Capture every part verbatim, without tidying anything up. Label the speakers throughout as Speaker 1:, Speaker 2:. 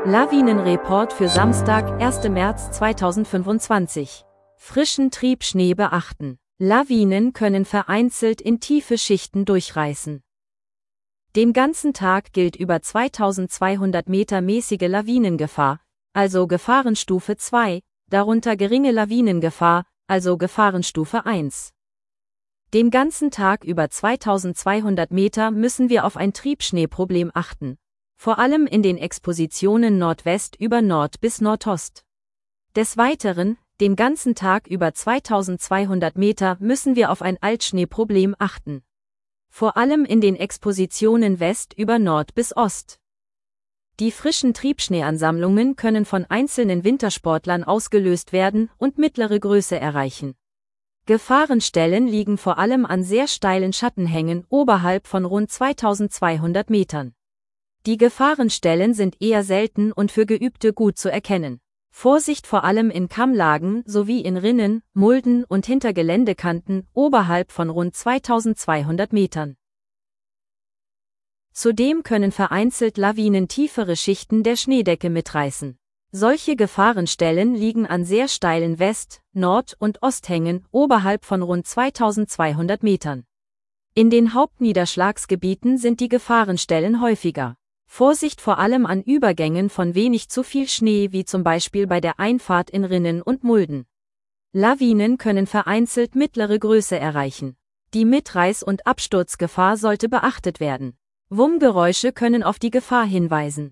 Speaker 1: Lawinenreport für Samstag, erster März zweitausendfünfundzwanzig. Frischen Triebschnee beachten. Lawinen können vereinzelt in tiefe Schichten durchreißen. Den ganzen Tag gilt über zweitausendzweihundert Meter mäßige Lawinengefahr, also Gefahrenstufe zwei, darunter geringe Lawinengefahr, also Gefahrenstufe eins. Den ganzen Tag über zweitausendzweihundert Meter müssen wir auf ein Triebschneeproblem achten. Vor allem in den Expositionen Nordwest über Nord bis Nordost. Des Weiteren, den ganzen Tag über zweitausendzweihundert Meter müssen wir auf ein Altschneeproblem achten. Vor allem in den Expositionen West über Nord bis Ost. Die frischen Triebschneeansammlungen können von einzelnen Wintersportlern ausgelöst werden und mittlere Größe erreichen. Gefahrenstellen liegen vor allem an sehr steilen Schattenhängen oberhalb von rund zweitausendzweihundert Metern. Die Gefahrenstellen sind eher selten und für Geübte gut zu erkennen. Vorsicht vor allem in Kammlagen sowie in Rinnen, Mulden und hinter Geländekanten oberhalb von rund zweitausendzweihundert Metern. Zudem können vereinzelt Lawinen tiefere Schichten der Schneedecke mitreißen. Solche Gefahrenstellen liegen an sehr steilen West-, Nord- und Osthängen oberhalb von rund zweitausendzweihundert Metern. In den Hauptniederschlagsgebieten sind die Gefahrenstellen häufiger. Vorsicht vor allem an Übergängen von wenig zu viel Schnee wie zum Beispiel bei der Einfahrt in Rinnen und Mulden. Lawinen können vereinzelt mittlere Größe erreichen. Die Mitreiß- und Absturzgefahr sollte beachtet werden. Wummgeräusche können auf die Gefahr hinweisen.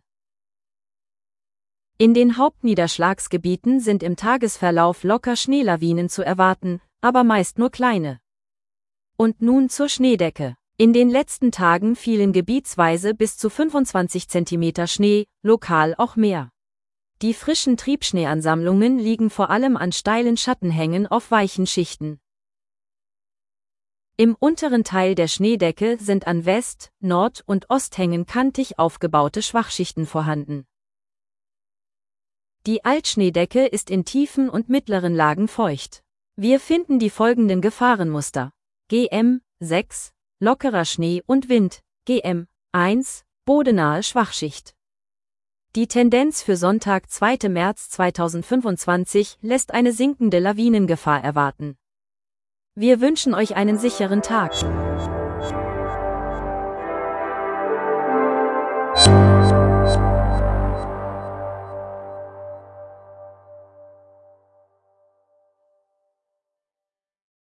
Speaker 1: In den Hauptniederschlagsgebieten sind im Tagesverlauf locker Schneelawinen zu erwarten, aber meist nur kleine. Und nun zur Schneedecke. In den letzten Tagen fielen gebietsweise bis zu fünfundzwanzig Zentimeter Schnee, lokal auch mehr. Die frischen Triebschneeansammlungen liegen vor allem an steilen Schattenhängen auf weichen Schichten. Im unteren Teil der Schneedecke sind an West-, Nord- und Osthängen kantig aufgebaute Schwachschichten vorhanden. Die Altschneedecke ist in tiefen und mittleren Lagen feucht. Wir finden die folgenden Gefahrenmuster: G M sechs, lockerer Schnee und Wind, G M eins, bodenahe Schwachschicht. Die Tendenz für Sonntag, zweiter März zweitausendfünfundzwanzig, lässt eine sinkende Lawinengefahr erwarten. Wir wünschen euch einen sicheren Tag.